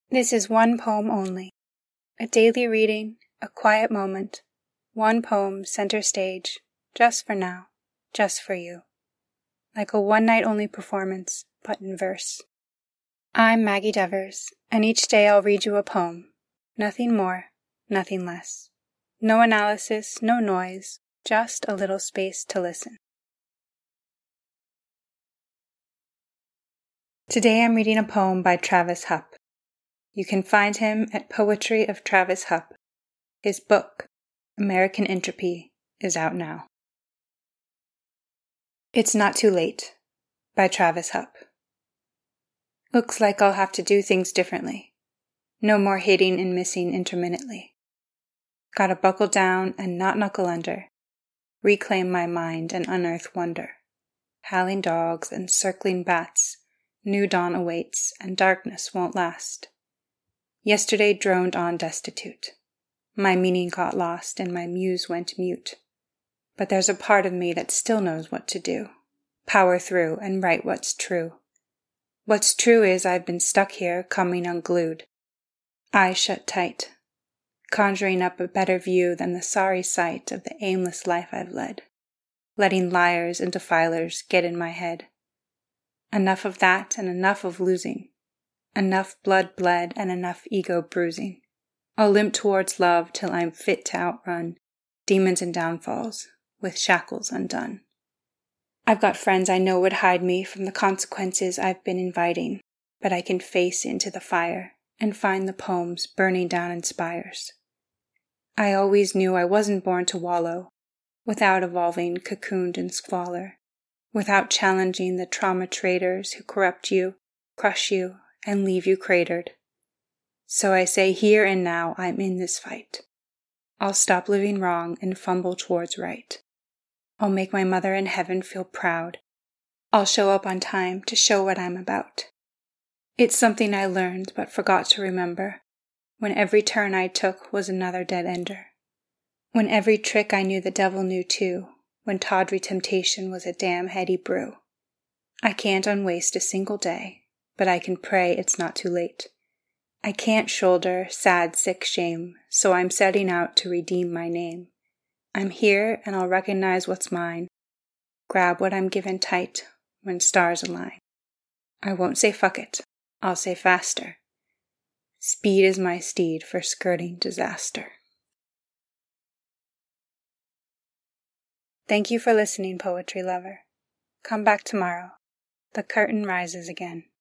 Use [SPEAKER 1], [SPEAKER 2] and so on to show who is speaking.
[SPEAKER 1] This is one poem only. A daily reading, a quiet moment, one poem center stage, just for now, just for you. Like a one-night-only performance, but in verse. I'm Maggie Devers, and each day I'll read you a poem. Nothing more, nothing less. No analysis, no noise, just a little space to listen. Today I'm reading a poem by Travis Hupp. You can find him at Poetry of Travis Hupp. His book, American Entropy, is out now. It's Not Too Late, by Travis Hupp. Looks like I'll have to do things differently. No more hitting and missing intermittently. Gotta buckle down and not knuckle under. Reclaim my mind and unearth wonder. Howling dogs and circling bats. New dawn awaits and darkness won't last. Yesterday droned on destitute. My meaning got lost and my muse went mute. But there's a part of me that still knows what to do. Power through and write what's true. What's true is I've been stuck here, coming unglued. Eyes shut tight, conjuring up a better view than the sorry sight of the aimless life I've led. Letting liars and defilers get in my head. Enough of that and enough of losing. Enough blood bled and enough ego bruising. I'll limp towards love till I'm fit to outrun demons and downfalls with shackles undone. I've got friends I know would hide me from the consequences I've been inviting, but I can face into the fire and find the poems burning down in spires. I always knew I wasn't born to wallow, without evolving cocooned in squalor, without challenging the trauma traders who corrupt you, crush you, and leave you cratered. So I say here and now I'm in this fight. I'll stop living wrong and fumble towards right. I'll make my mother in heaven feel proud. I'll show up on time to show what I'm about. It's something I learned but forgot to remember, when every turn I took was another dead ender. When every trick I knew the devil knew too, when tawdry temptation was a damn heady brew. I can't unwaste a single day, but I can pray it's not too late. I can't shoulder sad, sick shame, so I'm setting out to redeem my name. I'm here and I'll recognize what's mine. Grab what I'm given tight when stars align. I won't say fuck it, I'll say faster. Speed is my steed for skirting disaster. Thank you for listening, poetry lover. Come back tomorrow. The curtain rises again.